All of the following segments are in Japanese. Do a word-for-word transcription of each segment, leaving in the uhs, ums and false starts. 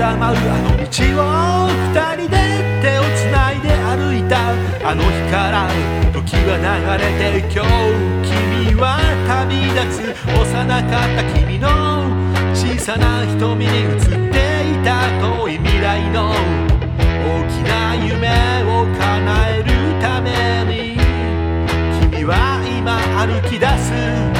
桜舞うあの道を二人で手をつないで歩いた。あの日から時は流れて今日君は旅立つ。幼かった君の小さな瞳に映っていた遠い未来の大きな夢を叶えるために君は今歩き出す。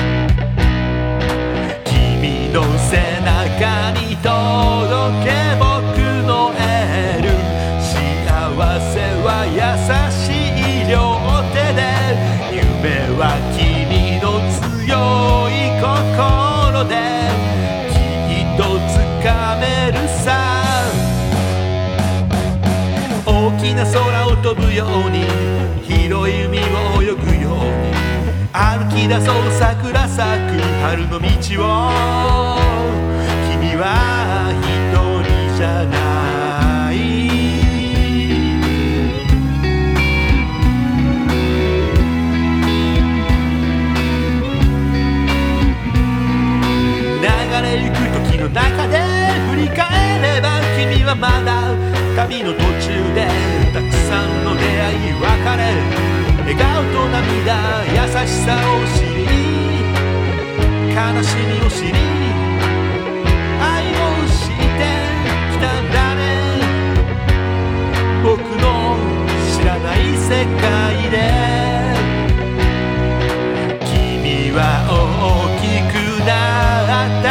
君の背中に届け僕のエール。幸せは優しい両手で。夢は君の強い心できっとつかめるさ。大きな空を飛ぶように広い海を泳ぐように歩き出そう桜咲く春の道を。君は一人じゃない。流れゆく時の中で振り返れば君はまだ旅の途中でたくさんの出会い別れ笑顔と涙優しさを知り悲しみを知り愛を知ってきたんだね。僕の知らない世界で君は大きくなった。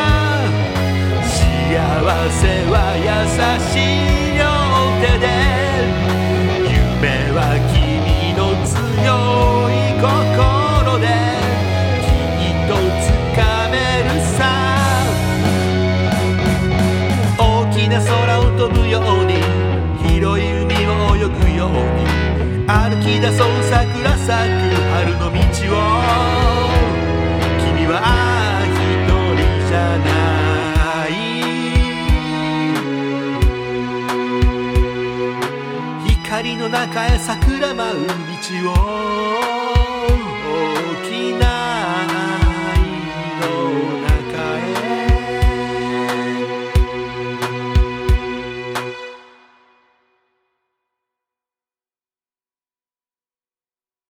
幸せは優しい両手で。夢は君の強い心できっとつかめるさ。大きな空を飛ぶように広い海を泳ぐように歩き出そう桜咲く春の道を。君は一人じゃない。光の中へ桜舞う道を